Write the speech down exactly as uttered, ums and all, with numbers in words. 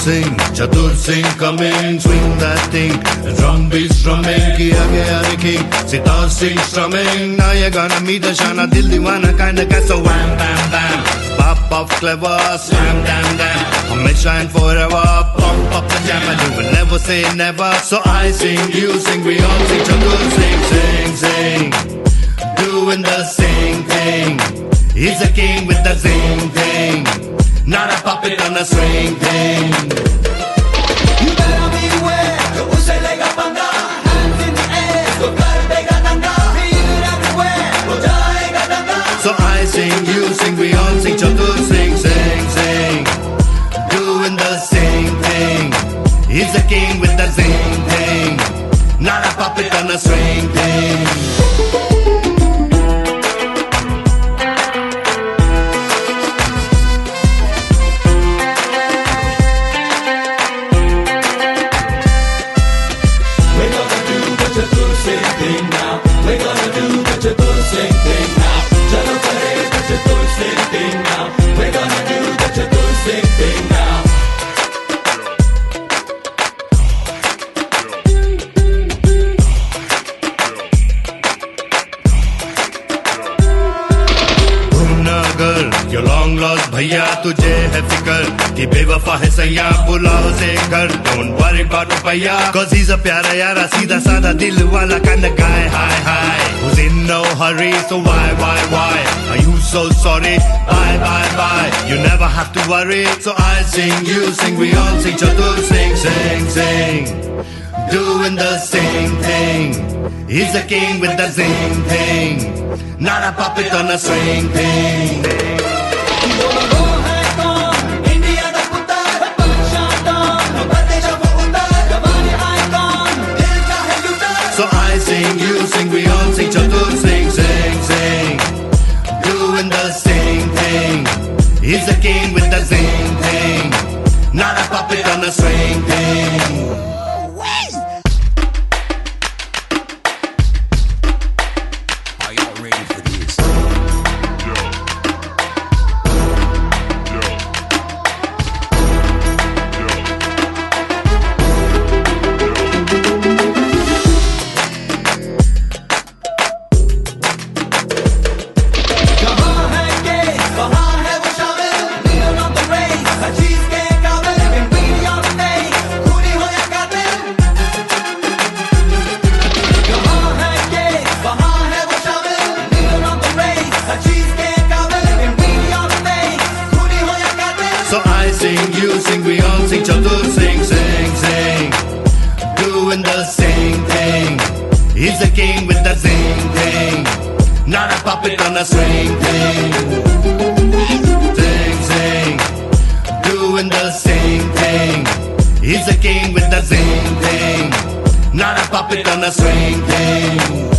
sing, Chatur Singh coming, swing that thing. Drum beats drumming, kiya gaya the king. Sitar Singh strumming, now you're gonna meet a Shana Dil Diwana kind of guy. So wham bam bam, pop pop clever, slam dam dam. Hamisha and forever, pump up the jam and you will never say never. So I sing, you sing, we all sing, Chatur Singh, sing, sing, doing the sing thing. He's a king with the zing thing, not a puppet on a string thing. You better beware, use lega panga, hands in the air, so kar dega danga, feel it everywhere, ho jayega danga. So I sing, you sing, we all sing, Chatur sing, sing, sing, doing the sing thing. He's a king with the zing thing, not a puppet on a string thing. We're gonna do the Chatur Singh thing now. Chalo kare the Chatur Singh thing now. We're gonna do the Chatur Singh thing now. Bhumnagar, your long lost bhaiya, tujhe hai fikar कि बेवफा है सैया, बुलाओ से घर. Don't worry about रुपया, cause he's a प्यारा यारा, सीधा साधा दिल वाला kind of guy. Hi hi, who's in no hurry, so why why why are you so sorry? Bye bye bye, you never have to worry. So I sing, you sing, we all sing, Chatur sing, sing sing, doing the sing thing. He's a king with the zing thing, not a puppet on a string thing. So I sing, you sing, we all sing, Chatur sing, sing, sing, doing the sing thing. He's the king with the zing thing, not a puppet on a string thing. Are y'all ready for this? So I sing, you sing, we all sing, Chatur sing, sing, sing, doing the sing thing. He's the king with the zing thing, not a puppet on a string thing. Sing, sing, doing the sing thing. He's the king with the zing thing, not a puppet on a string thing.